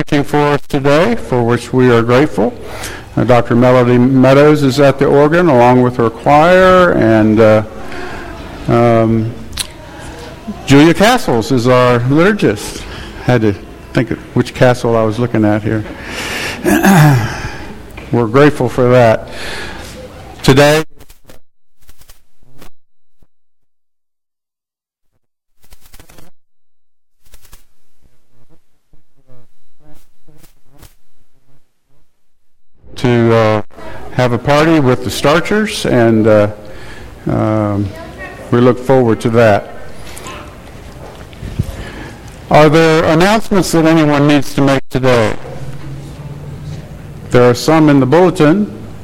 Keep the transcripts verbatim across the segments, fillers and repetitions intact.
preaching for us today, for which we are grateful. Uh, Doctor Melody Meadows is at the organ along with her choir, and uh, um, Julia Castles is our liturgist. Had to think of which castle I was looking at here. We're grateful for that. Today, to uh, have a party with the Starchers, and uh, um, we look forward to that. Are there announcements that anyone needs to make today? There are some in the bulletin.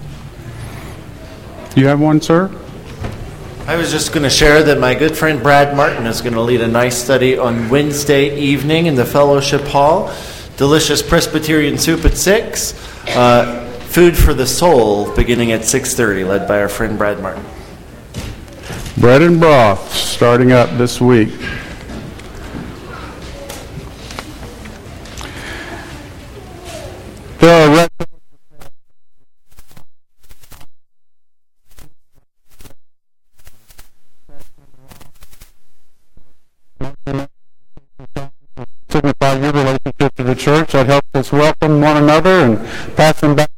You have one, sir? I was just going to share that my good friend Brad Martin is going to lead a nice study on Wednesday evening in the Fellowship Hall. Delicious Presbyterian soup at six. Uh, Food for the Soul beginning at six thirty, led by our friend Brad Martin. Bread and broth starting up this week. There are signify your relationship to the church. That helps us welcome one another and pass them back.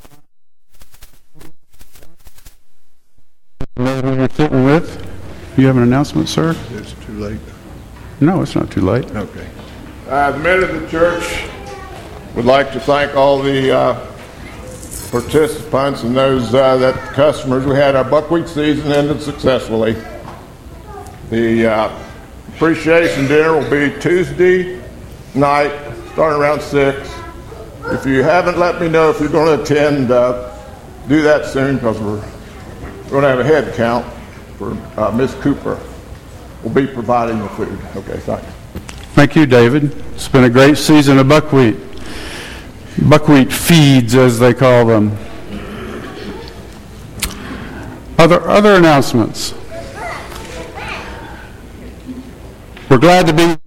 Know who you're sitting with. You have an announcement, sir? It's too late. No, it's not too late. Okay. Uh, the men of the church would like to thank all the uh, participants and those uh, that customers. We had our buckwheat season ended successfully. The uh, appreciation dinner will be Tuesday night, starting around six. If you haven't let me know if you're going to attend, uh, do that soon, because we're We're going to have a head count for uh, Miss Cooper. Will be providing the food. Okay, thanks. Thank you, David. It's been a great season of buckwheat. Buckwheat feeds, as they call them. Other other announcements. We're glad to be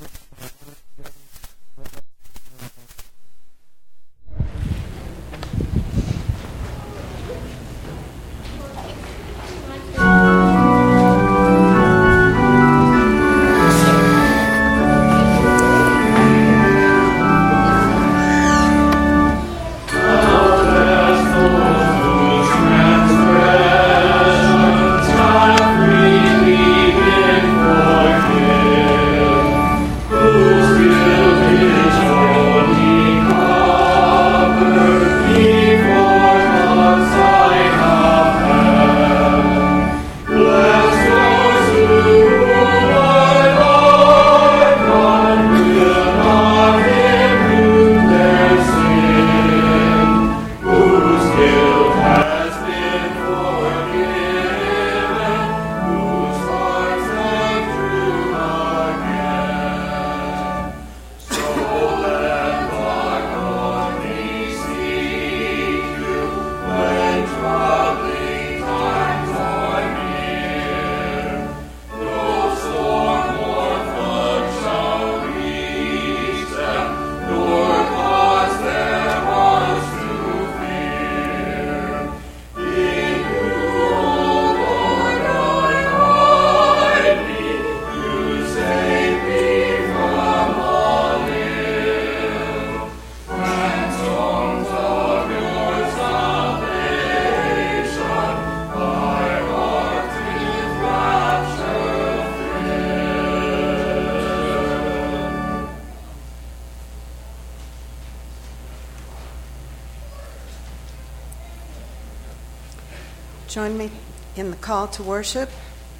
Join me in the call to worship.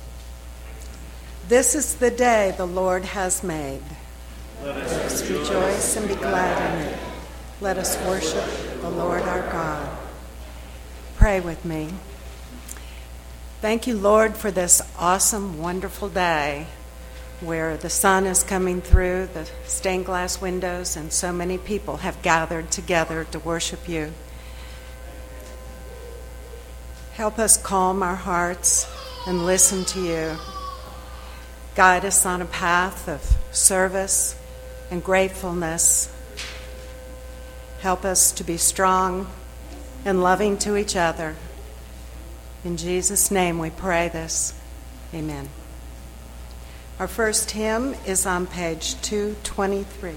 This is the day the Lord has made. Let us rejoice and be glad in it. Let us worship the Lord our God. Pray with me. Thank you, Lord, for this awesome, wonderful day where the sun is coming through the stained glass windows and so many people have gathered together to worship you. Help us calm our hearts and listen to you. Guide us on a path of service and gratefulness Help us to be strong and loving to each other. In Jesus' name we pray this. Amen. Our first hymn is on page two twenty-three.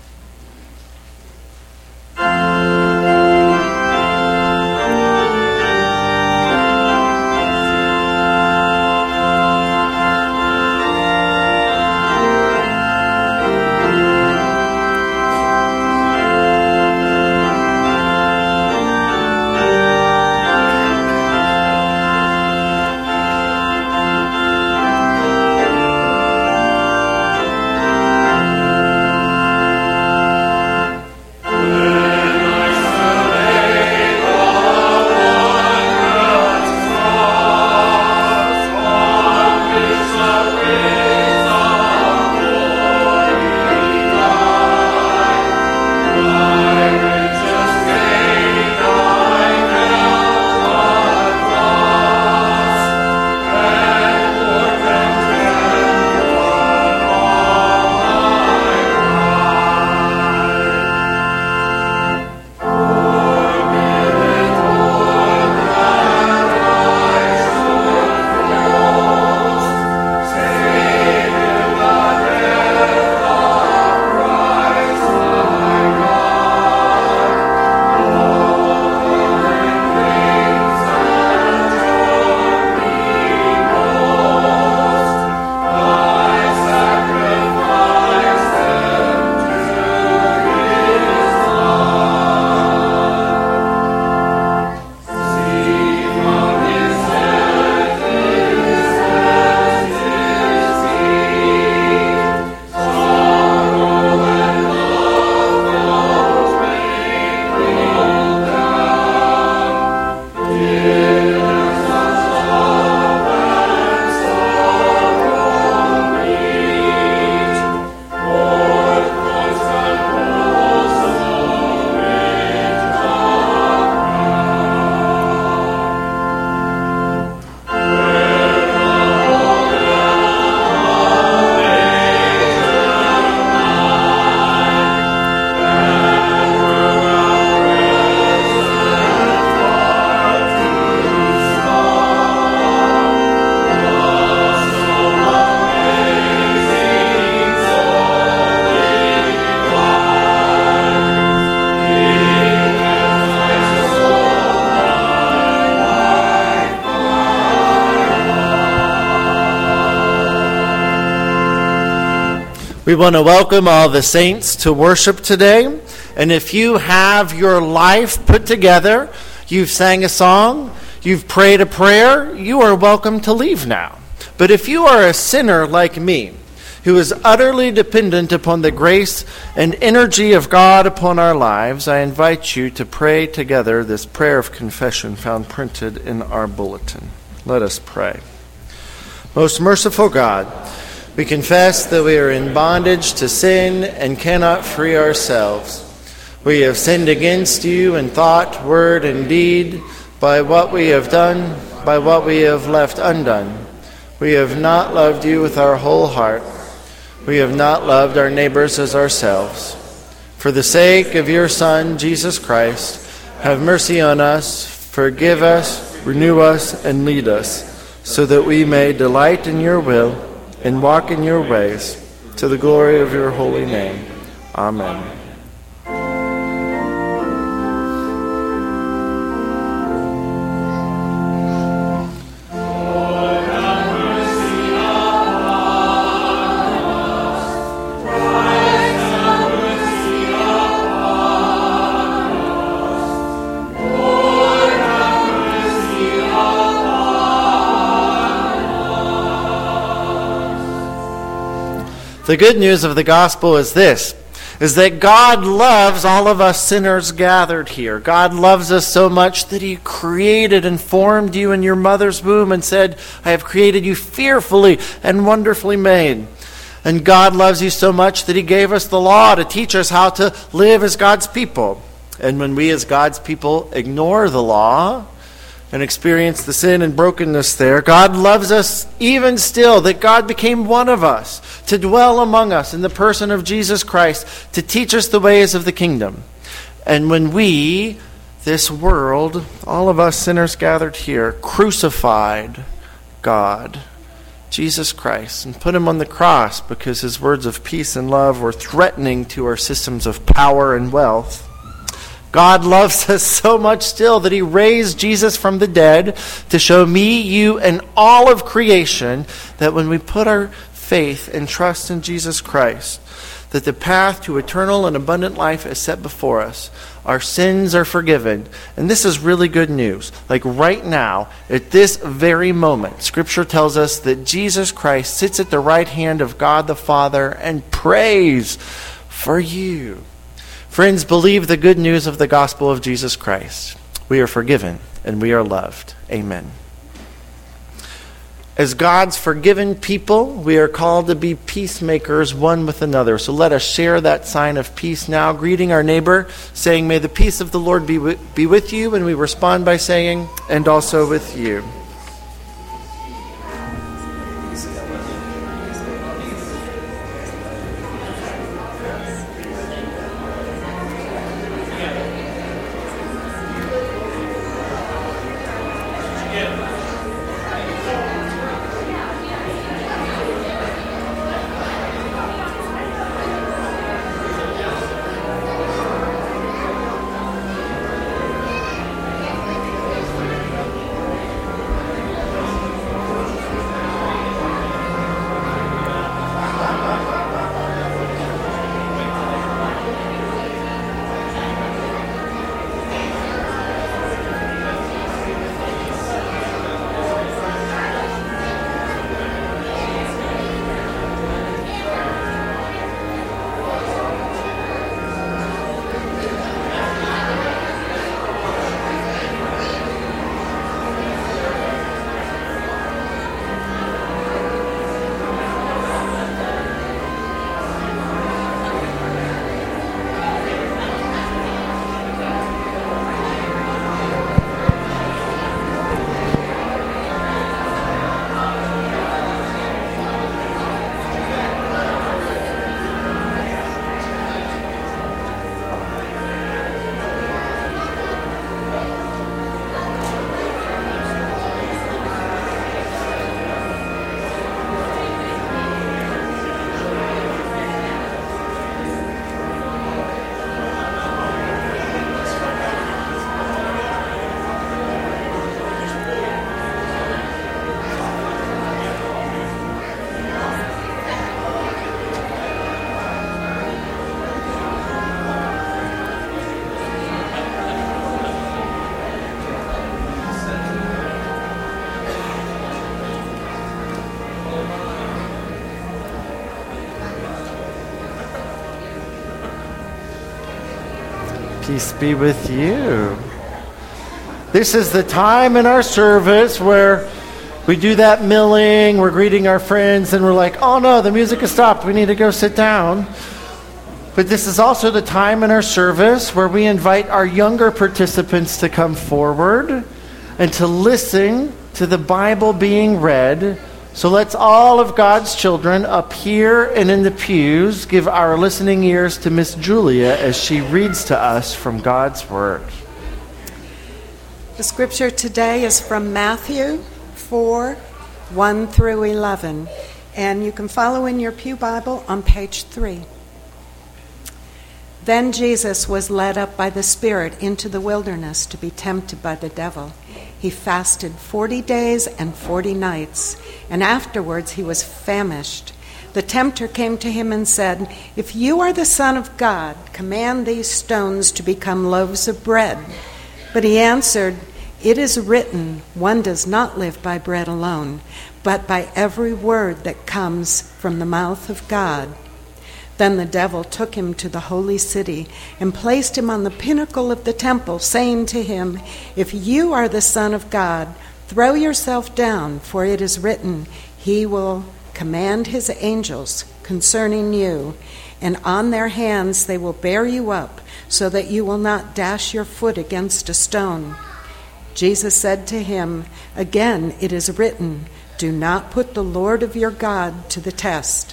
We want to welcome all the saints to worship today. And if you have your life put together, you've sang a song, you've prayed a prayer, you are welcome to leave now. But if you are a sinner like me, who is utterly dependent upon the grace and energy of God upon our lives, I invite you to pray together this prayer of confession found printed in our bulletin. Let us pray. Most merciful God, we confess that we are in bondage to sin and cannot free ourselves. We have sinned against you in thought, word, and deed, by what we have done, by what we have left undone. We have not loved you with our whole heart. We have not loved our neighbors as ourselves. For the sake of your Son, Jesus Christ, have mercy on us, forgive us, renew us, and lead us, so that we may delight in your will and walk in your ways, to the glory of your holy name. Amen. The good news of the gospel is this, is that God loves all of us sinners gathered here. God loves us so much that he created and formed you in your mother's womb and said, I have created you fearfully and wonderfully made. And God loves you so much that he gave us the law to teach us how to live as God's people. And when we as God's people ignore the law and experience the sin and brokenness there, God loves us even still, that God became one of us, to dwell among us in the person of Jesus Christ, to teach us the ways of the kingdom. And when we, this world, all of us sinners gathered here, crucified God, Jesus Christ, and put him on the cross because his words of peace and love were threatening to our systems of power and wealth, God loves us so much still that he raised Jesus from the dead to show me, you, and all of creation that when we put our faith and trust in Jesus Christ, that the path to eternal and abundant life is set before us. Our sins are forgiven. And this is really good news. Like right now, at this very moment, Scripture tells us that Jesus Christ sits at the right hand of God the Father and prays for you. Friends, believe the good news of the gospel of Jesus Christ. We are forgiven and we are loved. Amen. As God's forgiven people, we are called to be peacemakers one with another. So let us share that sign of peace now, greeting our neighbor, saying, "May the peace of the Lord be with, be with you," and we respond by saying, "And also with you." Peace be with you. This is the time in our service where we do that milling, we're greeting our friends, and we're like, oh no, the music has stopped, we need to go sit down. But this is also the time in our service where we invite our younger participants to come forward and to listen to the Bible being read. So let's all of God's children up here and in the pews give our listening ears to Miss Julia as she reads to us from God's Word. The scripture today is from Matthew four, one through eleven, and you can follow in your pew Bible on page three. Then Jesus was led up by the Spirit into the wilderness to be tempted by the devil. He fasted forty days and forty nights, and afterwards he was famished. The tempter came to him and said, "If you are the Son of God, command these stones to become loaves of bread." But he answered, "It is written, one does not live by bread alone, but by every word that comes from the mouth of God." Then the devil took him to the holy city and placed him on the pinnacle of the temple, saying to him, "If you are the Son of God, throw yourself down, for it is written, He will command His angels concerning you, and on their hands they will bear you up, so that you will not dash your foot against a stone." Jesus said to him, "Again it is written, do not put the Lord of your God to the test."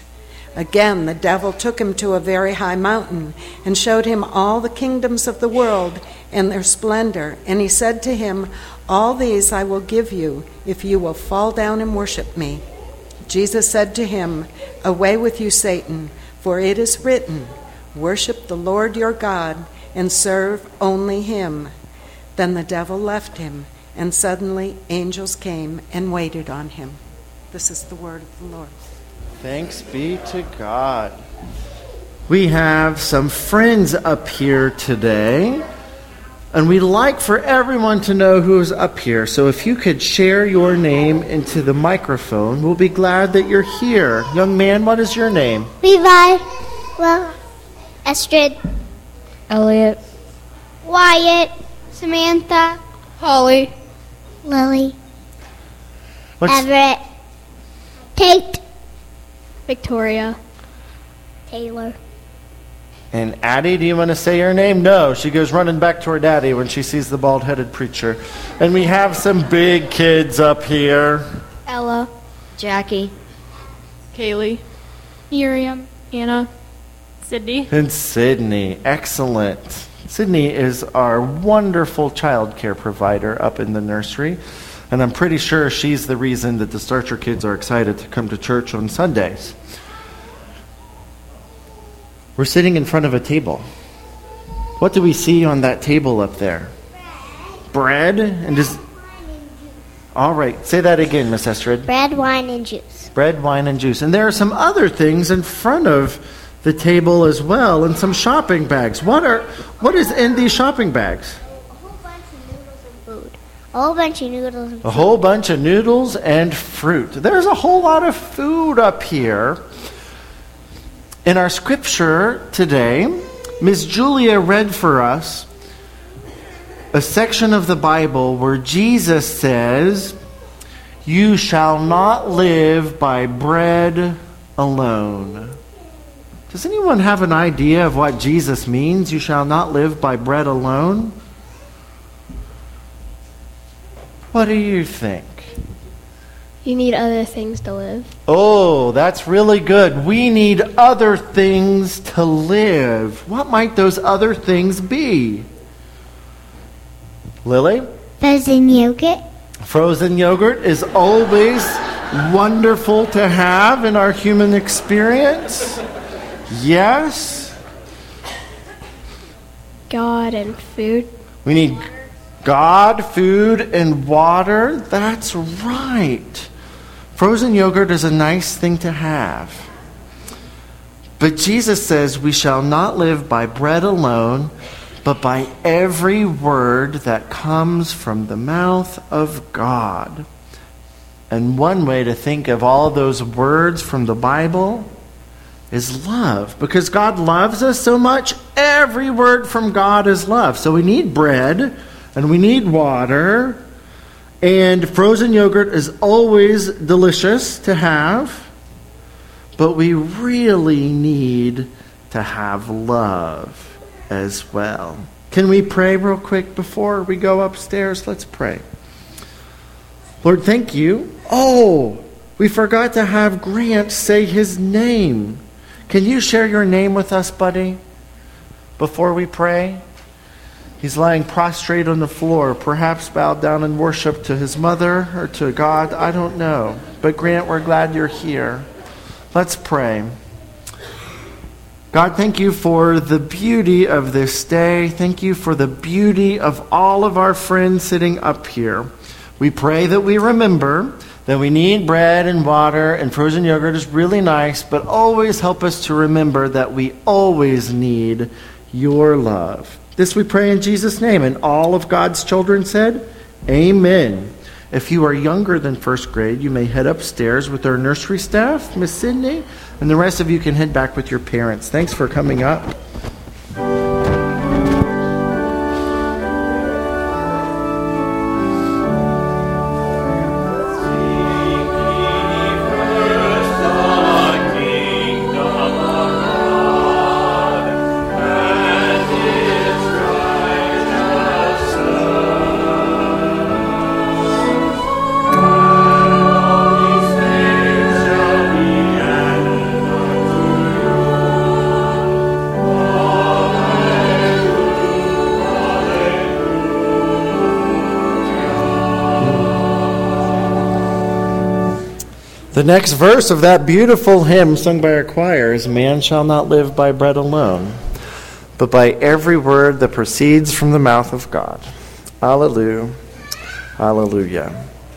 Again, the devil took him to a very high mountain and showed him all the kingdoms of the world and their splendor. And he said to him, "All these I will give you if you will fall down and worship me." Jesus said to him, "Away with you, Satan, for it is written, 'Worship the Lord your God and serve only him.'" Then the devil left him, and suddenly angels came and waited on him. This is the word of the Lord. Thanks be to God. We have some friends up here today, and we'd like for everyone to know who's up here. So if you could share your name into the microphone, we'll be glad that you're here. Young man, what is your name? Levi. Well, Astrid. Elliot. Wyatt. Samantha. Holly. Lily. What's, Everett. Tate. Victoria. Taylor. and Addie, do you want to say your name? No, she goes running back to her daddy when she sees the bald-headed preacher. And we have some big kids up here. Ella. Jackie. Kaylee. Miriam. Anna. Sydney. And Sydney. Excellent. Sydney is our wonderful child care provider up in the nursery. And I'm pretty sure she's the reason that the Starcher kids are excited to come to church on Sundays. We're sitting in front of a table. What do we see on that table up there? Bread. Bread and just... All right, say that again, Miss Estrid. Bread, wine, and juice. Bread, wine, and juice. And there are some other things in front of the table as well, and some shopping bags. What are what is in these shopping bags? A whole bunch of noodles and food. A whole bunch of noodles and fruit. There's a whole lot of food up here. In our scripture today, Miss Julia read for us a section of the Bible where Jesus says, "You shall not live by bread alone." Does anyone have an idea of what Jesus means, "You shall not live by bread alone"? What do you think? You need other things to live. Oh, that's really good. We need other things to live. What might those other things be? Lily? Frozen yogurt. Frozen yogurt is always wonderful to have in our human experience. Yes. God and food. We need God, food, and water. That's right. Frozen yogurt is a nice thing to have. But Jesus says we shall not live by bread alone, but by every word that comes from the mouth of God. And one way to think of all those words from the Bible is love. Because God loves us so much, every word from God is love. So we need bread, and we need water, and frozen yogurt is always delicious to have, but we really need to have love as well. Can we pray real quick before we go upstairs? Let's pray. Lord, thank you. Oh, we forgot to have Grant say his name. Can you share your name with us, buddy, before we pray? He's lying prostrate on the floor, perhaps bowed down in worship to his mother or to God. I don't know. But Grant, we're glad you're here. Let's pray. God, thank you for the beauty of this day. Thank you for the beauty of all of our friends sitting up here. We pray that we remember that we need bread and water, and frozen yogurt is really nice, but always help us to remember that we always need your love. This we pray in Jesus' name, and all of God's children said, Amen. If you are younger than first grade, you may head upstairs with our nursery staff, Miss Sydney, and the rest of you can head back with your parents. Thanks for coming up. The next verse of that beautiful hymn sung by our choir is, "Man shall not live by bread alone, but by every word that proceeds from the mouth of God." Hallelujah. Hallelujah.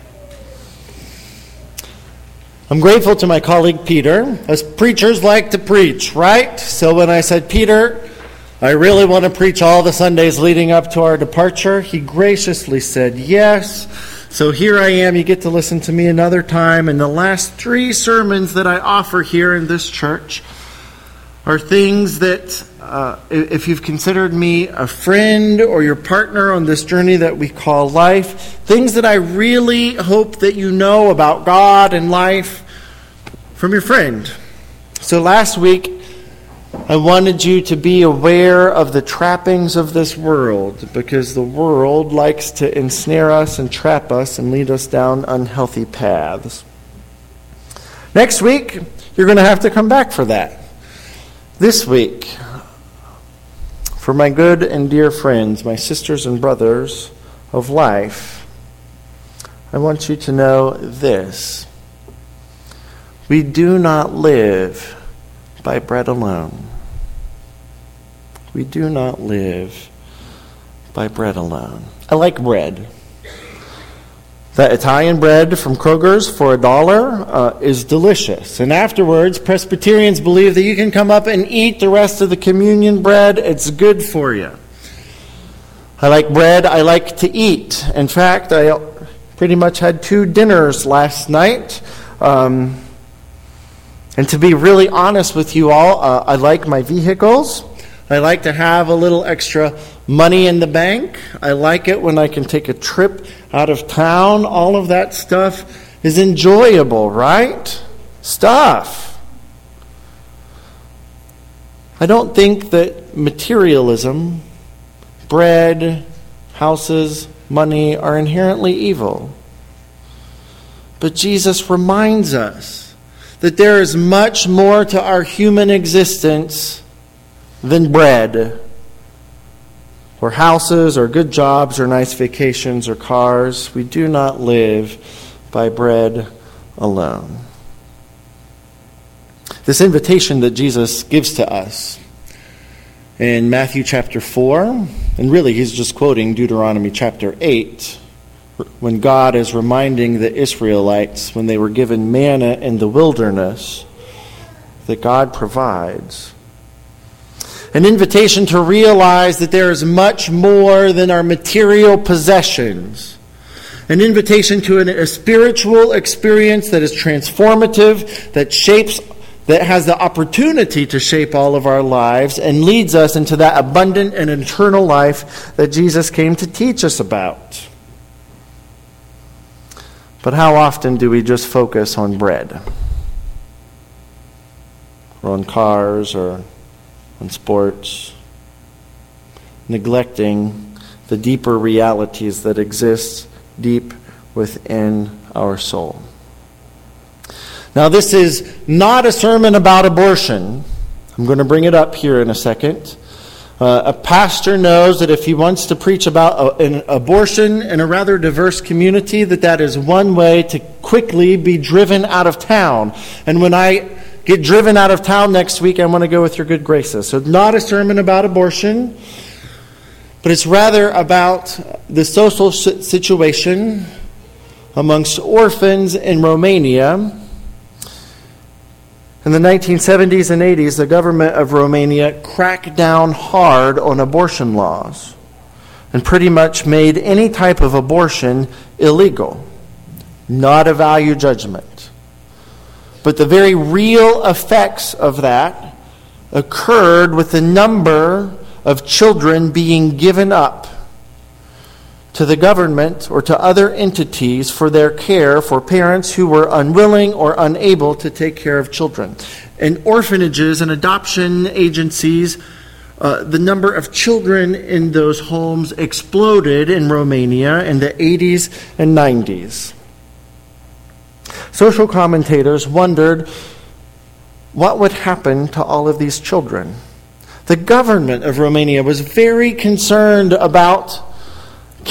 I'm grateful to my colleague Peter. Us preachers like to preach, right? So when I said, "Peter, I really want to preach all the Sundays leading up to our departure," he graciously said yes. So here I am. You get to listen to me another time. And the last three sermons that I offer here in this church are things that, uh, if you've considered me a friend or your partner on this journey that we call life, things that I really hope that you know about God and life from your friend. So last week, I wanted you to be aware of the trappings of this world, because the world likes to ensnare us and trap us and lead us down unhealthy paths. Next week, you're going to have to come back for that. This week, for my good and dear friends, my sisters and brothers of life, I want you to know this. We do not live by bread alone. We do not live by bread alone. I like bread. That Italian bread from Kroger's for a dollar uh, is delicious. And afterwards, Presbyterians believe that you can come up and eat the rest of the communion bread. It's good for you. I like bread. I like to eat. In fact, I pretty much had two dinners last night. Um, and to be really honest with you all, uh, I like my vehicles. I like to have a little extra money in the bank. I like it when I can take a trip out of town. All of that stuff is enjoyable, right? Stuff. I don't think that materialism, bread, houses, money are inherently evil. But Jesus reminds us that there is much more to our human existence than bread, or houses, or good jobs, or nice vacations, or cars. We do not live by bread alone. This invitation that Jesus gives to us in Matthew chapter four, and really he's just quoting Deuteronomy chapter eight, when God is reminding the Israelites, when they were given manna in the wilderness, that God provides. An invitation to realize that there is much more than our material possessions. An invitation to an, a spiritual experience that is transformative, that shapes, that has the opportunity to shape all of our lives and leads us into that abundant and eternal life that Jesus came to teach us about. But how often do we just focus on bread? Or on cars, or on sports, neglecting the deeper realities that exist deep within our soul. Now, this is not a sermon about abortion. I'm going to bring it up here in a second. Uh, a pastor knows that if he wants to preach about a, an abortion in a rather diverse community, that that is one way to quickly be driven out of town. And when I get driven out of town next week, I want to go with your good graces. So not a sermon about abortion, but it's rather about the social situation amongst orphans in Romania. In the nineteen seventies and eighties, the government of Romania cracked down hard on abortion laws and pretty much made any type of abortion illegal, not a value judgment. But the very real effects of that occurred with the number of children being given up to the government or to other entities for their care for parents who were unwilling or unable to take care of children. In orphanages and adoption agencies, uh, the number of children in those homes exploded in Romania in the eighties and nineties. Social commentators wondered what would happen to all of these children. The government of Romania was very concerned about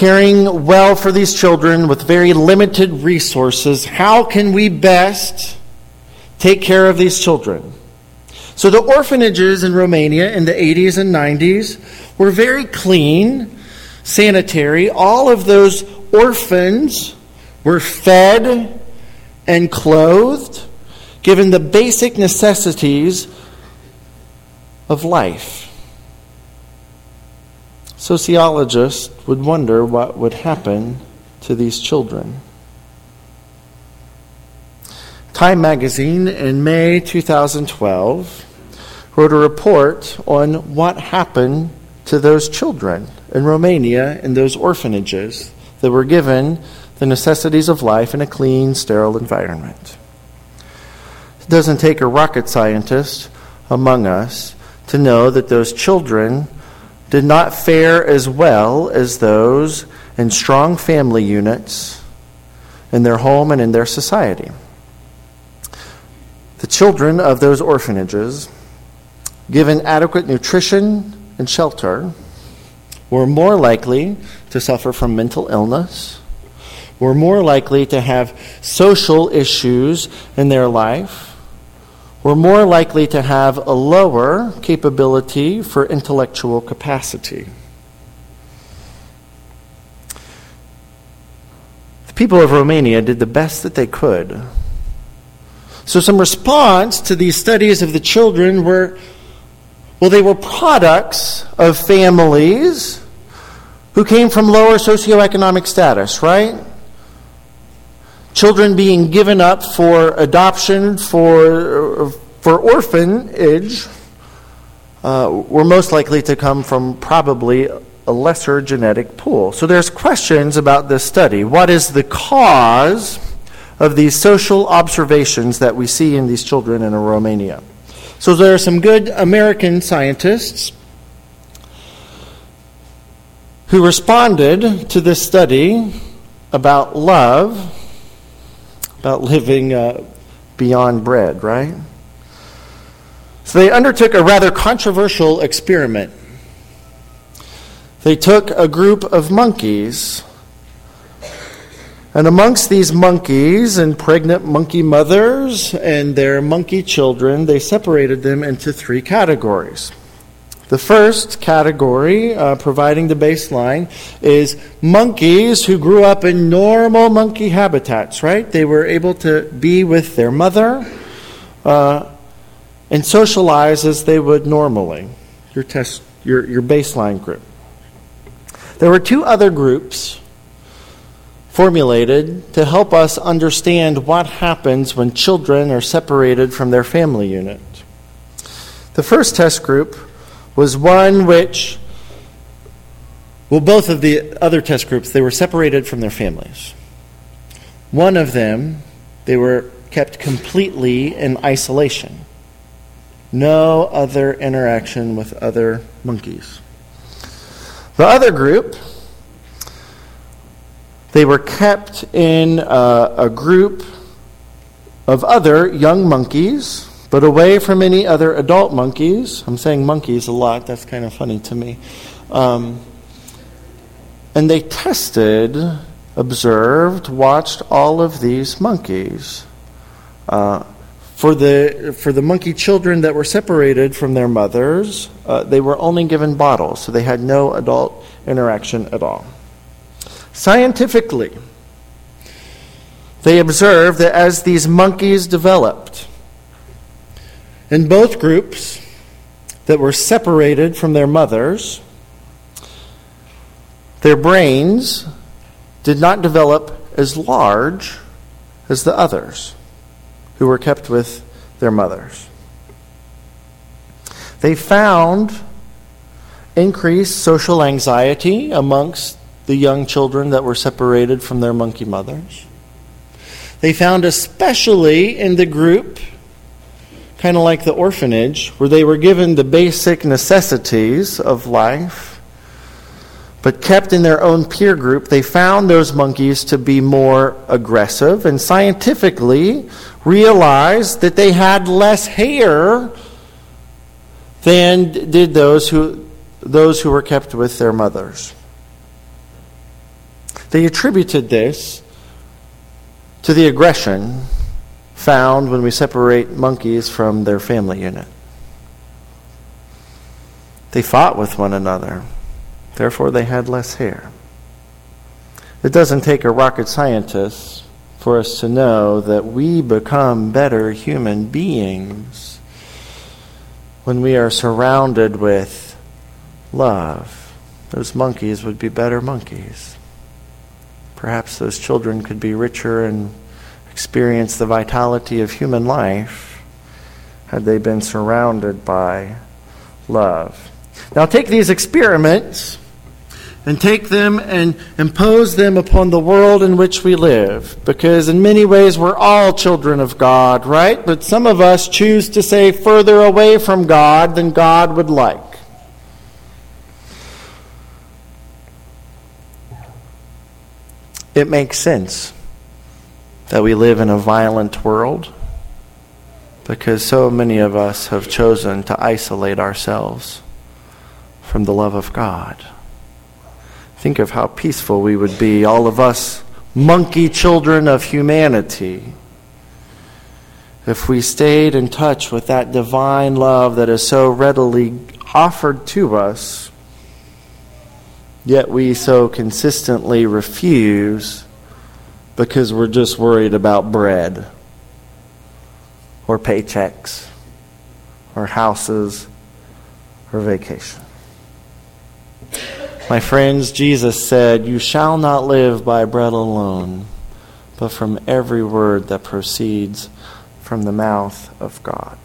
caring well for these children with very limited resources. How can we best take care of these children. So the orphanages in Romania in the eighties and nineties were very clean, sanitary. All of those orphans were fed and clothed, given the basic necessities of life. Sociologists would wonder what would happen to these children. Time magazine in May two thousand twelve wrote a report on what happened to those children in Romania in those orphanages that were given the necessities of life in a clean, sterile environment. It doesn't take a rocket scientist among us to know that those children did not fare as well as those in strong family units in their home and in their society. The children of those orphanages, given adequate nutrition and shelter, were more likely to suffer from mental illness, were more likely to have social issues in their life, were more likely to have a lower capability for intellectual capacity. The people of Romania did the best that they could. So some response to these studies of the children were, well, they were products of families who came from lower socioeconomic status, right? Children being given up for adoption, for, for orphanage, uh, were most likely to come from probably a lesser genetic pool. So there's questions about this study. What is the cause of these social observations that we see in these children in Romania? So there are some good American scientists who responded to this study about love, about living uh, beyond bread, right? So they undertook a rather controversial experiment. They took a group of monkeys, and amongst these monkeys and pregnant monkey mothers and their monkey children, they separated them into three categories. The first category, uh, providing the baseline, is monkeys who grew up in normal monkey habitats, right? They were able to be with their mother uh, and socialize as they would normally. Your test, your, your baseline group. There were two other groups formulated to help us understand what happens when children are separated from their family unit. The first test group was one which, well, both of the other test groups, they were separated from their families. One of them, they were kept completely in isolation. No other interaction with other monkeys. The other group, they were kept in a, a group of other young monkeys, but away from any other adult monkeys. I'm saying monkeys a lot. That's kind of funny to me. Um, and they tested, observed, watched all of these monkeys. Uh, for the for the monkey children that were separated from their mothers, uh, they were only given bottles, so they had no adult interaction at all. Scientifically, they observed that as these monkeys developed, in both groups that were separated from their mothers, their brains did not develop as large as the others who were kept with their mothers. They found increased social anxiety amongst the young children that were separated from their monkey mothers. They found especially in the group, kind of like the orphanage, where they were given the basic necessities of life, but kept in their own peer group, they found those monkeys to be more aggressive and scientifically realized that they had less hair than did those who those who were kept with their mothers. They attributed this to the aggression found when we separate monkeys from their family unit. They fought with one another. Therefore, they had less hair. It doesn't take a rocket scientist for us to know that we become better human beings when we are surrounded with love. Those monkeys would be better monkeys. Perhaps those children could be richer and experience the vitality of human life had they been surrounded by love. Now take these experiments and take them and impose them upon the world in which we live. Because in many ways we're all children of God, right? But some of us choose to stay further away from God than God would like. It makes sense that we live in a violent world because so many of us have chosen to isolate ourselves from the love of God. Think of how peaceful we would be, all of us monkey children of humanity, if we stayed in touch with that divine love that is so readily offered to us, yet we so consistently refuse because we're just worried about bread or paychecks or houses or vacation. My friends, Jesus said, "You shall not live by bread alone, but from every word that proceeds from the mouth of God."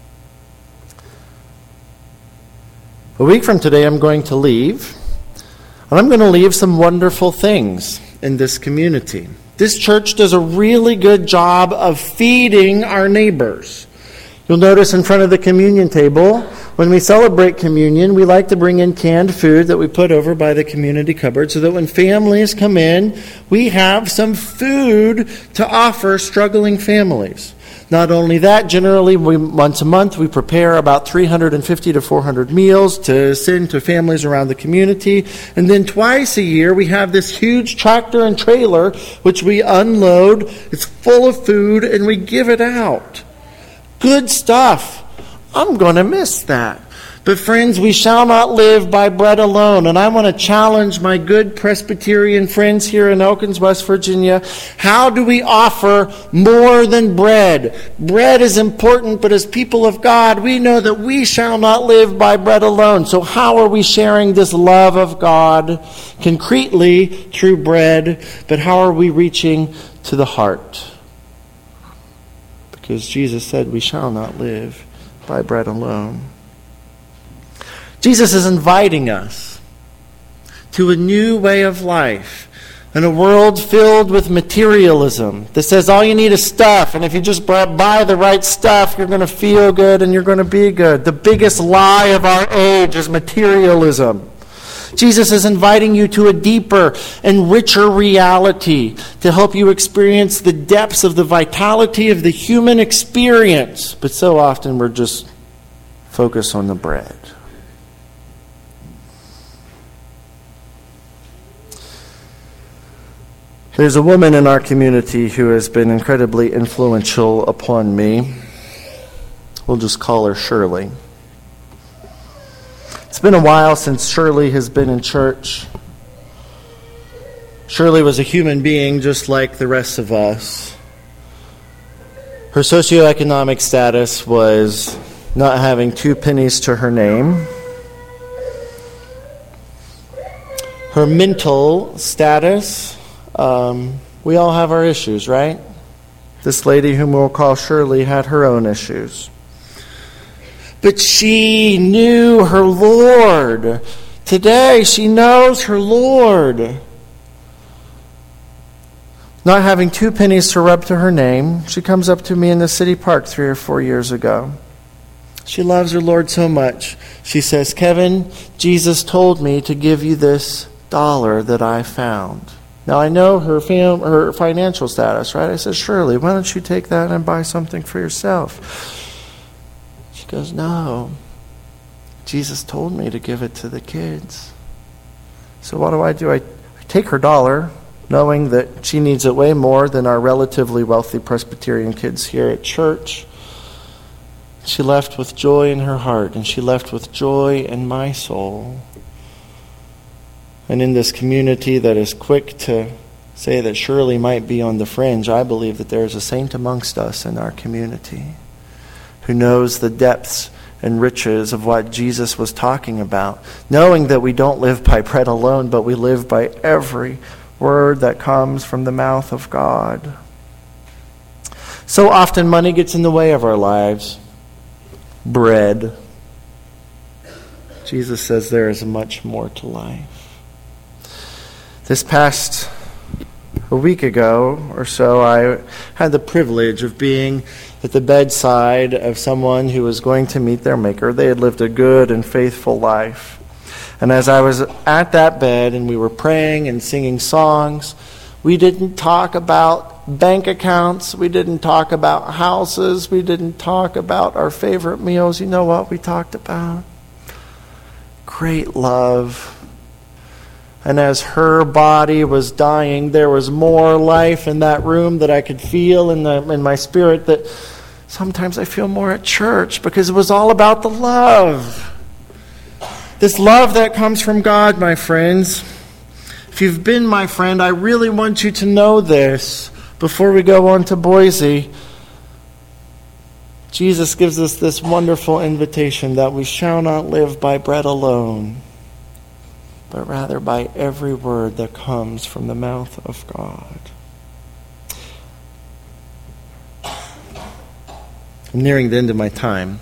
A week from today, I'm going to leave, and I'm going to leave some wonderful things in this community. This church does a really good job of feeding our neighbors. You'll notice in front of the communion table, when we celebrate communion, we like to bring in canned food that we put over by the community cupboard so that when families come in, we have some food to offer struggling families. Not only that, generally we, once a month we prepare about three hundred fifty to four hundred meals to send to families around the community. And then twice a year we have this huge tractor and trailer which we unload. It's full of food and we give it out. Good stuff. I'm going to miss that. But friends, we shall not live by bread alone. And I want to challenge my good Presbyterian friends here in Elkins, West Virginia. How do we offer more than bread? Bread is important, but as people of God, we know that we shall not live by bread alone. So how are we sharing this love of God concretely through bread? But how are we reaching to the heart? Because Jesus said we shall not live by bread alone. Jesus is inviting us to a new way of life in a world filled with materialism that says all you need is stuff, and if you just buy the right stuff, you're going to feel good and you're going to be good. The biggest lie of our age is materialism. Jesus is inviting you to a deeper and richer reality to help you experience the depths of the vitality of the human experience. But so often we're just focused on the bread. There's a woman in our community who has been incredibly influential upon me. We'll just call her Shirley. It's been a while since Shirley has been in church. Shirley was a human being just like the rest of us. Her socioeconomic status was not having two pennies to her name. Her mental status, um, we all have our issues, right? This lady whom we'll call Shirley had her own issues. But she knew her Lord. Today she knows her Lord. Not having two pennies to rub to her name, she comes up to me in the city park three or four years ago. She loves her Lord so much. She says, "Kevin, Jesus told me to give you this dollar that I found." Now I know her fam- her financial status, right? I said, "Shirley, why don't you take that and buy something for yourself?" She goes, "No, Jesus told me to give it to the kids." So what do I do? I, I take her dollar, knowing that she needs it way more than our relatively wealthy Presbyterian kids here at church. She left with joy in her heart, and she left with joy in my soul. And in this community that is quick to say that Shirley might be on the fringe, I believe that there is a saint amongst us in our community who knows the depths and riches of what Jesus was talking about, knowing that we don't live by bread alone, but we live by every word that comes from the mouth of God. So often money gets in the way of our lives. Bread. Jesus says there is much more to life. This past a week ago or so, I had the privilege of being at the bedside of someone who was going to meet their Maker. They had lived a good and faithful life. And as I was at that bed and we were praying and singing songs, we didn't talk about bank accounts. We didn't talk about houses. We didn't talk about our favorite meals. You know what we talked about? Great love. And as her body was dying, there was more life in that room that I could feel in, the, in my spirit, that sometimes I feel more at church, because it was all about the love. This love that comes from God, my friends. If you've been my friend, I really want you to know this before we go on to Boise. Jesus gives us this wonderful invitation that we shall not live by bread alone, but rather by every word that comes from the mouth of God. I'm nearing the end of my time.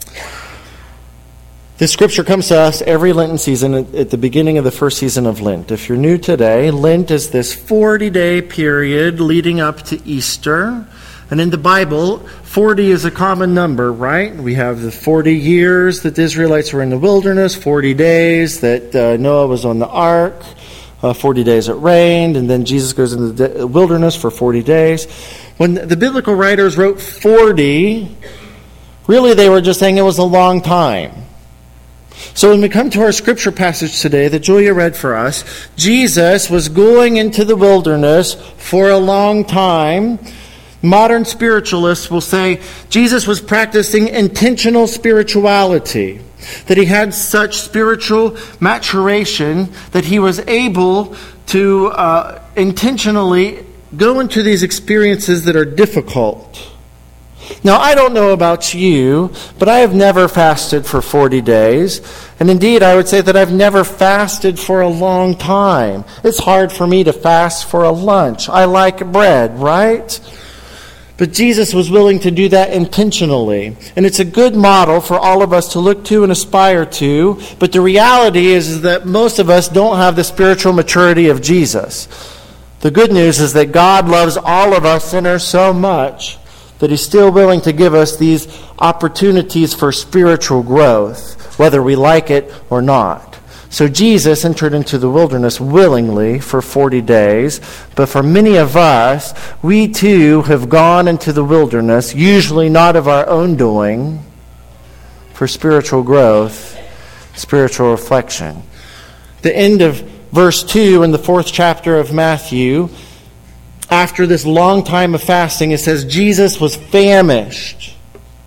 This scripture comes to us every Lenten season at the beginning of the first season of Lent. If you're new today, Lent is this forty-day period leading up to Easter. And in the Bible, forty is a common number, right? We have the forty years that the Israelites were in the wilderness, forty days that uh, Noah was on the ark, uh, forty days it rained, and then Jesus goes into the wilderness for forty days. When the biblical writers wrote forty, really they were just saying it was a long time. So when we come to our scripture passage today that Julia read for us, Jesus was going into the wilderness for a long time. Modern spiritualists will say Jesus was practicing intentional spirituality, that he had such spiritual maturation that he was able to uh, intentionally go into these experiences that are difficult. Now, I don't know about you, but I have never fasted for forty days. And indeed, I would say that I've never fasted for a long time. It's hard for me to fast for a lunch. I like bread, right? But Jesus was willing to do that intentionally. And it's a good model for all of us to look to and aspire to. But the reality is that most of us don't have the spiritual maturity of Jesus. The good news is that God loves all of us sinners so much that he's still willing to give us these opportunities for spiritual growth, whether we like it or not. So Jesus entered into the wilderness willingly for forty days, but for many of us, we too have gone into the wilderness, usually not of our own doing, for spiritual growth, spiritual reflection. The end of verse two in the fourth chapter of Matthew, after this long time of fasting, it says Jesus was famished.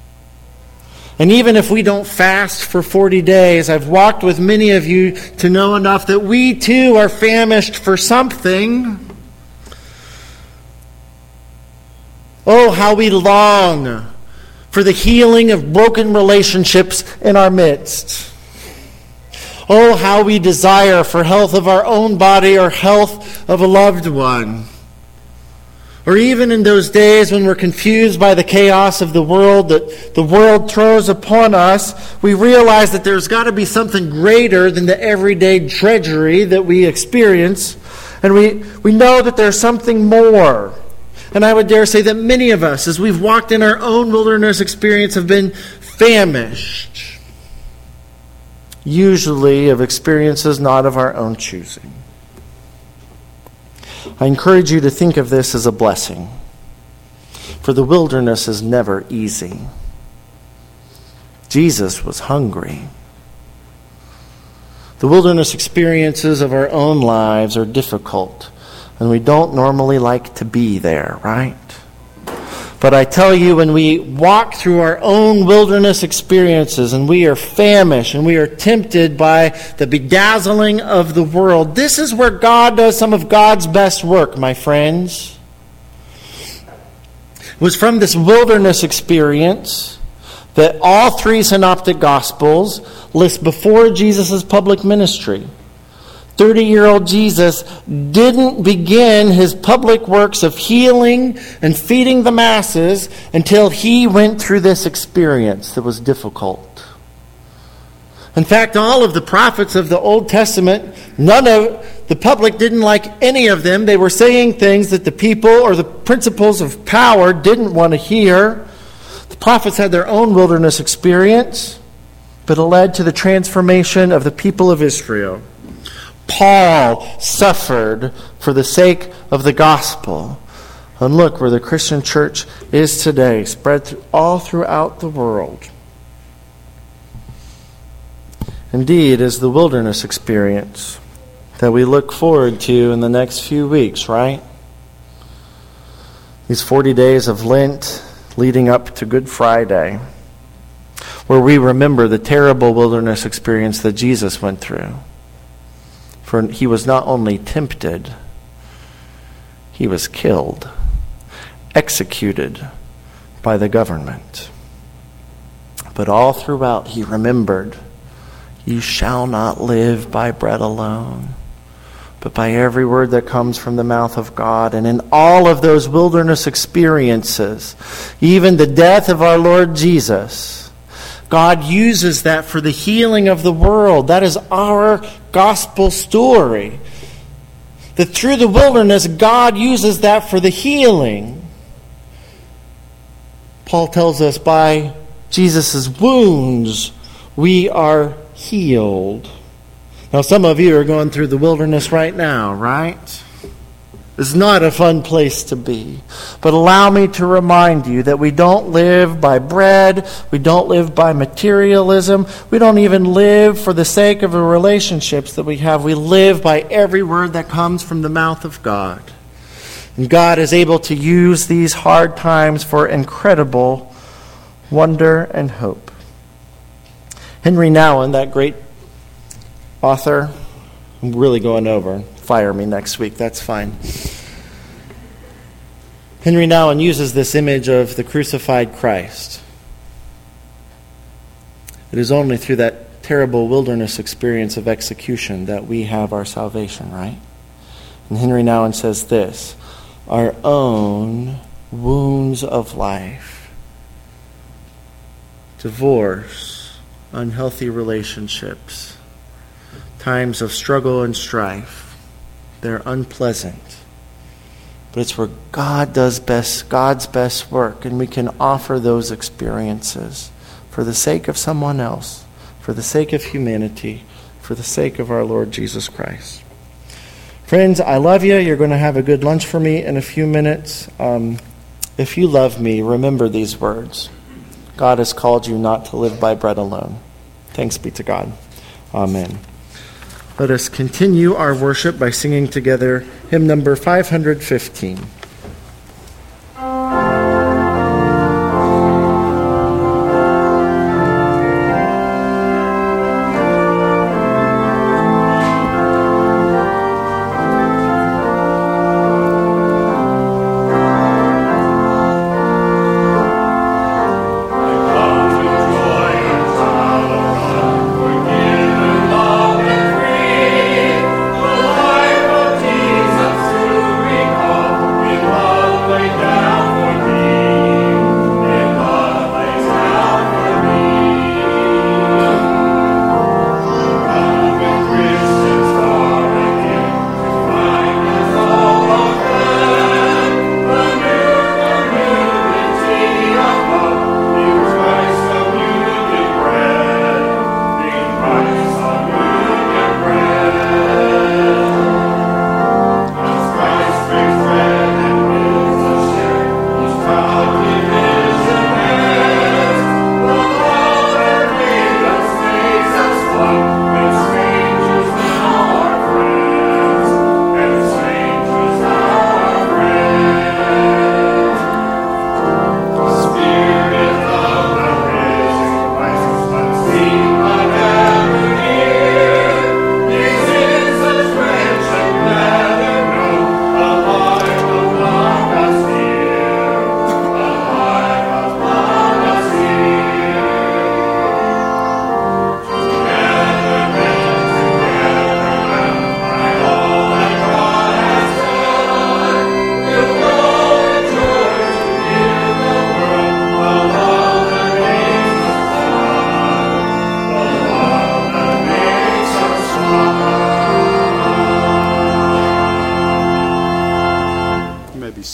And even if we don't fast for forty days, I've walked with many of you to know enough that we too are famished for something. Oh, how we long for the healing of broken relationships in our midst. Oh, how we desire for health of our own body or health of a loved one. Or even in those days when we're confused by the chaos of the world that the world throws upon us, we realize that there's got to be something greater than the everyday drudgery that we experience. And we, we know that there's something more. And I would dare say that many of us, as we've walked in our own wilderness experience, have been famished. Usually of experiences not of our own choosing. I encourage you to think of this as a blessing, for the wilderness is never easy. Jesus was hungry. The wilderness experiences of our own lives are difficult, And we don't normally like to be there, right? But I tell you, when we walk through our own wilderness experiences and we are famished and we are tempted by the bedazzling of the world, this is where God does some of God's best work, my friends. It was from this wilderness experience that all three synoptic gospels list before Jesus' public ministry. thirty-year-old Jesus didn't begin his public works of healing and feeding the masses until he went through this experience that was difficult. In fact, all of the prophets of the Old Testament, none of the public didn't like any of them. They were saying things that the people or the principles of power didn't want to hear. The prophets had their own wilderness experience, but it led to the transformation of the people of Israel. Paul suffered for the sake of the gospel. And look where the Christian church is today, spread through, all throughout the world. Indeed, is the wilderness experience that we look forward to in the next few weeks, right? These forty days of Lent leading up to Good Friday, where we remember the terrible wilderness experience that Jesus went through. For he was not only tempted, he was killed, executed by the government. But all throughout he remembered, you shall not live by bread alone, but by every word that comes from the mouth of God. And in all of those wilderness experiences, even the death of our Lord Jesus, God uses that for the healing of the world. That is our gospel story. That through the wilderness, God uses that for the healing. Paul tells us by Jesus' wounds, we are healed. Now, some of you are going through the wilderness right now, right? It's not a fun place to be. But allow me to remind you that we don't live by bread. We don't live by materialism. We don't even live for the sake of the relationships that we have. We live by every word that comes from the mouth of God. And God is able to use these hard times for incredible wonder and hope. Henry Nouwen, that great author, I'm really going over. Fire me next week, that's fine. Henry Nouwen uses this image of the crucified Christ. It is only through that terrible wilderness experience of execution that we have our salvation, right? And Henry Nouwen says this, our own wounds of life, divorce, unhealthy relationships, times of struggle and strife, they're unpleasant. But it's where God does best, God's best work, and we can offer those experiences for the sake of someone else, for the sake of humanity, for the sake of our Lord Jesus Christ. Friends, I love you. You're going to have a good lunch for me in a few minutes. Um, if you love me, remember these words. God has called you not to live by bread alone. Thanks be to God. Amen. Let us continue our worship by singing together hymn number five hundred fifteen. Jesus to recall.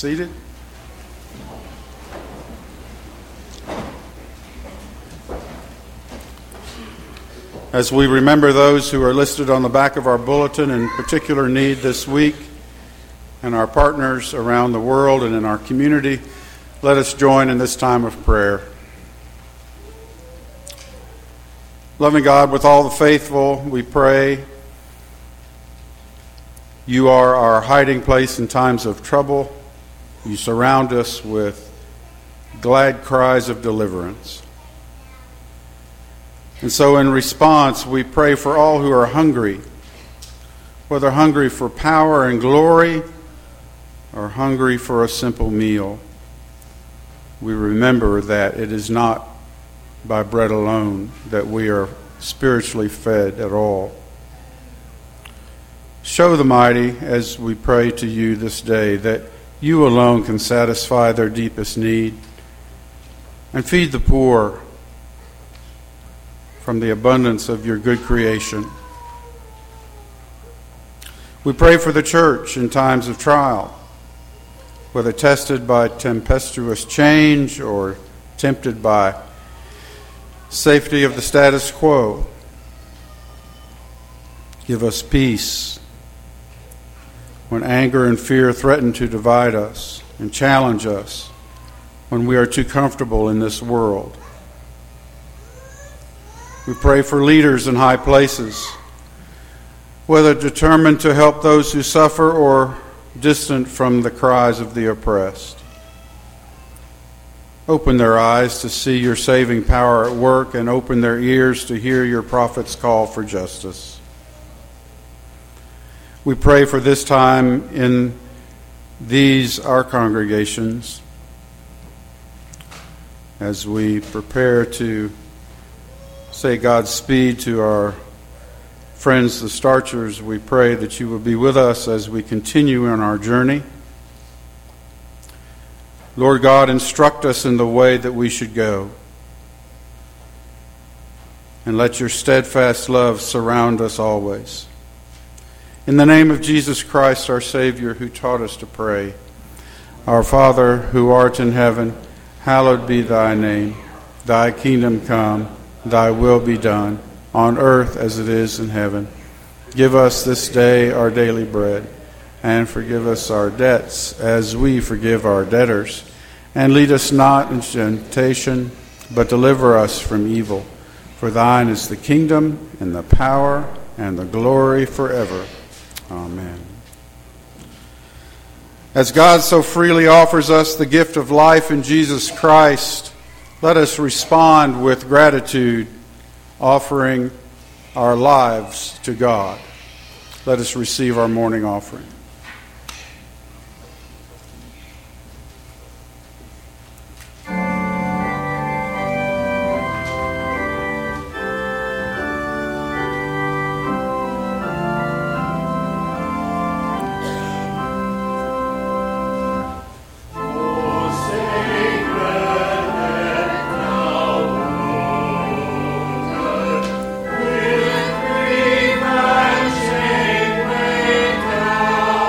seated. As we remember those who are listed on the back of our bulletin in particular need this week, and our partners around the world and in our community, let us join in this time of prayer. Loving God, with all the faithful, we pray. You are our hiding place in times of trouble. You surround us with glad cries of deliverance. And so in response, we pray for all who are hungry, whether hungry for power and glory or hungry for a simple meal. We remember that it is not by bread alone that we are spiritually fed at all. Show the mighty, as we pray to you this day, that you alone can satisfy their deepest need, and feed the poor from the abundance of your good creation. We pray for the church in times of trial, whether tested by tempestuous change or tempted by safety of the status quo. Give us peace when anger and fear threaten to divide us and challenge us, when we are too comfortable in this world. We pray for leaders in high places, whether determined to help those who suffer or distant from the cries of the oppressed. Open their eyes to see your saving power at work, and open their ears to hear your prophet's call for justice. We pray for this time in these, our congregations, as we prepare to say Godspeed to our friends, the Starchers. We pray that you will be with us as we continue on our journey. Lord God, instruct us in the way that we should go, and let your steadfast love surround us always. In the name of Jesus Christ, our Savior, who taught us to pray, Our Father, who art in heaven, hallowed be thy name. Thy kingdom come, thy will be done, on earth as it is in heaven. Give us this day our daily bread, and forgive us our debts as we forgive our debtors. And lead us not into temptation, but deliver us from evil. For thine is the kingdom, and the power, and the glory forever. Amen. As God so freely offers us the gift of life in Jesus Christ, let us respond with gratitude, offering our lives to God. Let us receive our morning offering. With grief and shame weighed down.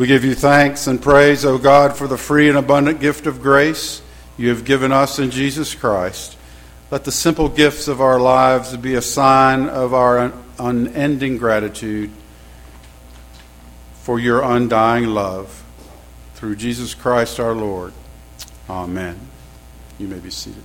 We give you thanks and praise, O God, for the free and abundant gift of grace you have given us in Jesus Christ. Let the simple gifts of our lives be a sign of our unending gratitude for your undying love. Through Jesus Christ our Lord. Amen. You may be seated.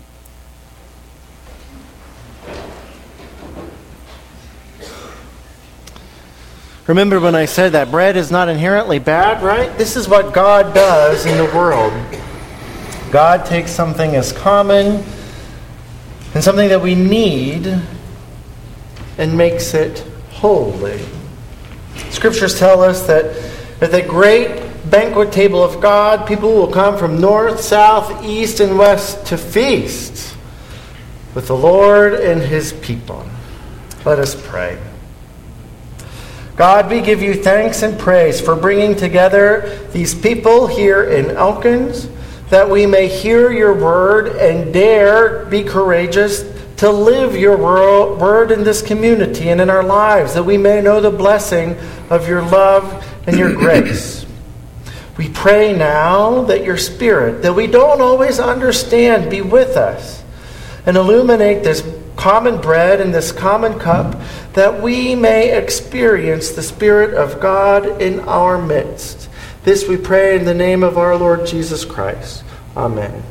Remember when I said that bread is not inherently bad, right? This is what God does in the world. God takes something as common and something that we need and makes it holy. Scriptures tell us that at the great banquet table of God, people will come from north, south, east, and west to feast with the Lord and his people. Let us pray. God, we give you thanks and praise for bringing together these people here in Elkins, that we may hear your word and dare be courageous to live your word in this community and in our lives, that we may know the blessing of your love and your grace. We pray now that your Spirit, that we don't always understand, be with us and illuminate this common bread and this common cup, that we may experience the Spirit of God in our midst. This we pray in the name of our Lord Jesus Christ. Amen.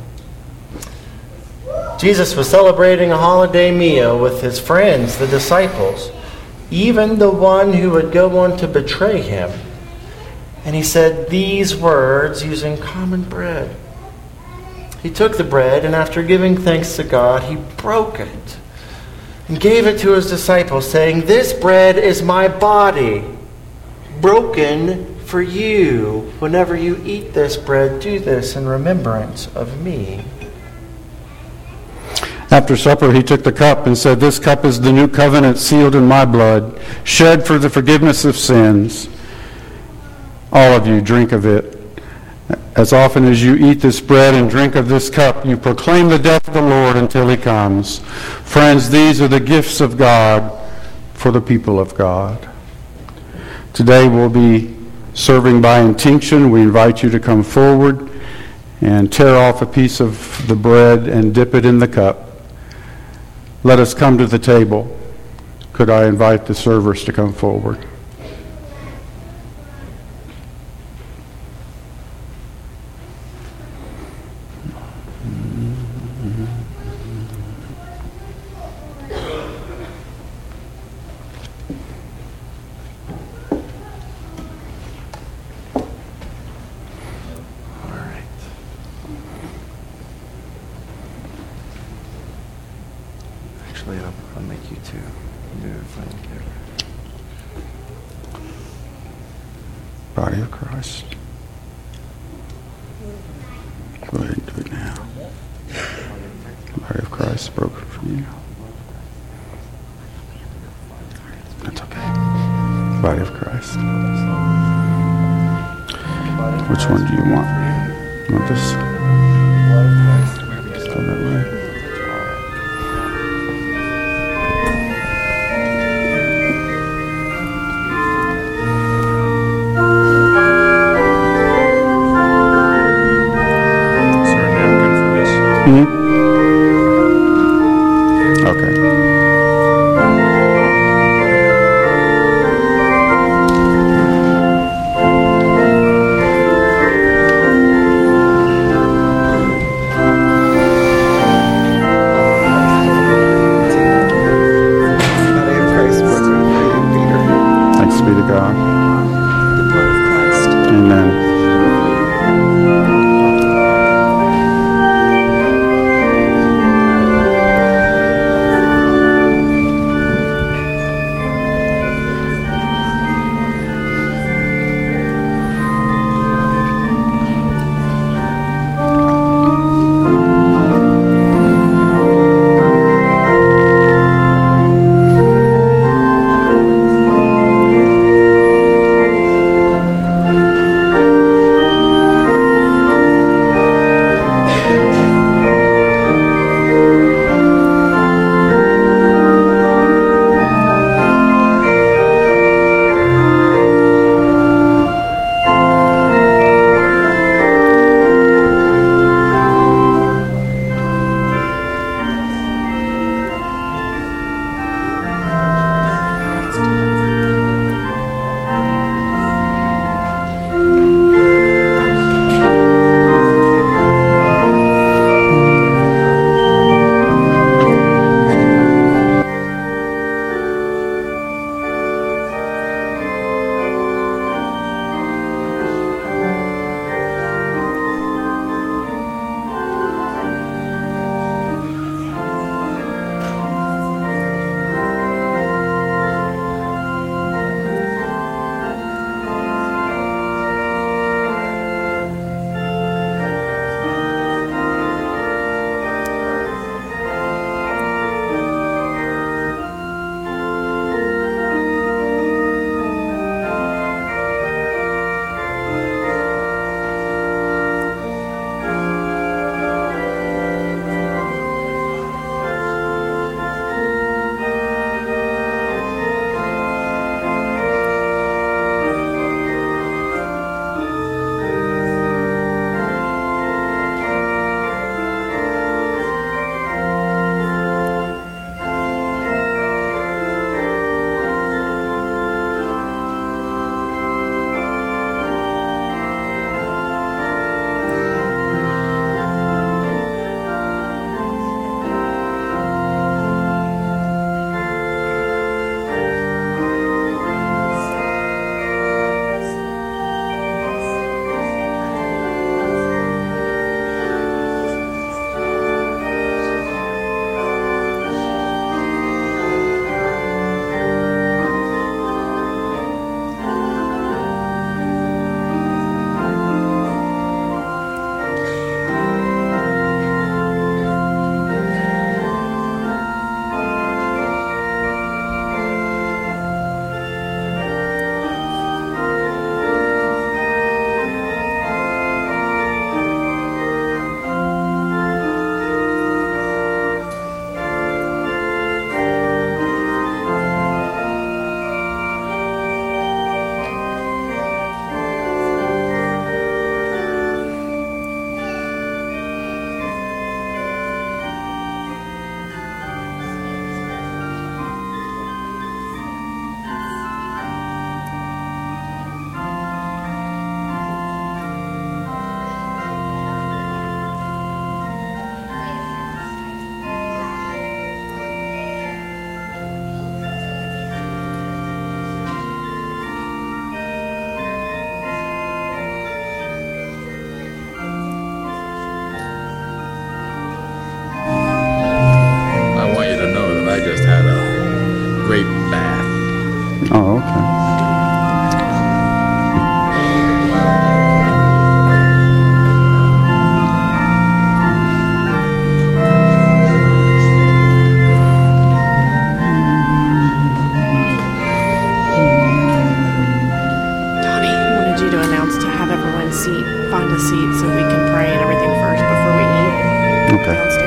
Jesus was celebrating a holiday meal with his friends, the disciples, even the one who would go on to betray him. And he said these words using common bread. He took the bread, and after giving thanks to God, he broke it and gave it to his disciples, saying, "This bread is my body, broken for you. Whenever you eat this bread, do this in remembrance of me." After supper, he took the cup and said, "This cup is the new covenant sealed in my blood, shed for the forgiveness of sins. All of you drink of it. As often as you eat this bread and drink of this cup, you proclaim the death of the Lord until he comes." Friends, these are the gifts of God for the people of God. Today we'll be serving by intinction. We invite you to come forward and tear off a piece of the bread and dip it in the cup. Let us come to the table. Could I invite the servers to come forward? Actually, I'll, I'll make you two do it if I don't care. Body of Christ. Go ahead and do it now. The body of Christ broken for you. That's okay. Body of Christ. Which one do you want? You want this? Go that way. Mm-hmm. Okay. Thanks be to God. The blood of Christ. Amen. Oh, okay. Donnie wanted you to announce to have everyone seat, find a seat so we can pray and everything first before we eat Okay. downstairs.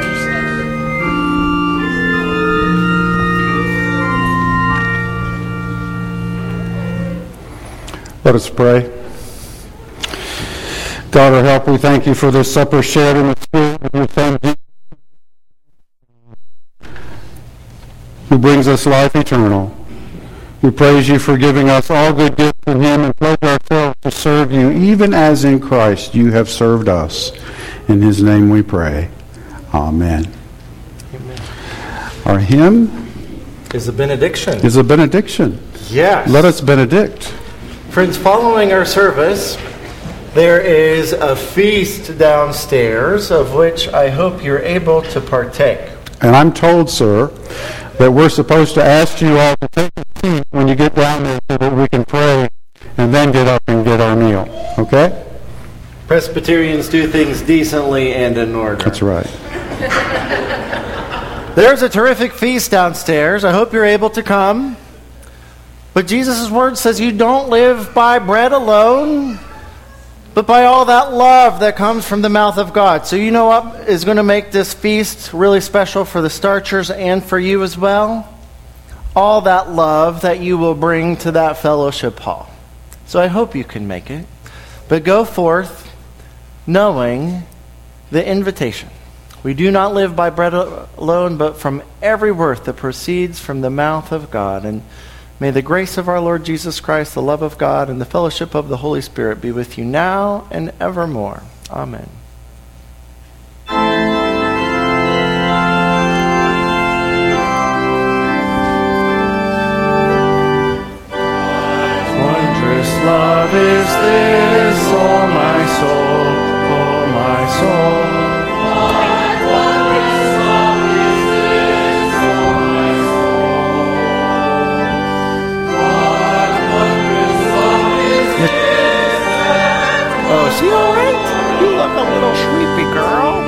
Let us pray. God, our help, we thank you for this supper shared in the Spirit of your Son, Jesus, who brings us life eternal. We praise you for giving us all good gifts in him and pledge ourselves to serve you, even as in Christ you have served us. In his name we pray. Amen. Amen. Our hymn Is a benediction. is a benediction. Yes. Let us benedict. Friends, following our service, there is a feast downstairs of which I hope you're able to partake. And I'm told, sir, that we're supposed to ask you all to take a seat when you get down there so that we can pray and then get up and get our meal. Okay? Presbyterians do things decently and in order. That's right. There's a terrific feast downstairs. I hope you're able to come. But Jesus' word says you don't live by bread alone, but by all that love that comes from the mouth of God. So you know what is going to make this feast really special for the Starchers and for you as well? All that love that you will bring to that fellowship hall. So I hope you can make it. But go forth knowing the invitation. We do not live by bread alone, but from every word that proceeds from the mouth of God. And may the grace of our Lord Jesus Christ, the love of God, and the fellowship of the Holy Spirit be with you now and evermore. Amen. Wondrous love is this, oh my soul, oh my soul. Oh, is she all right? You look a little sleepy, girl.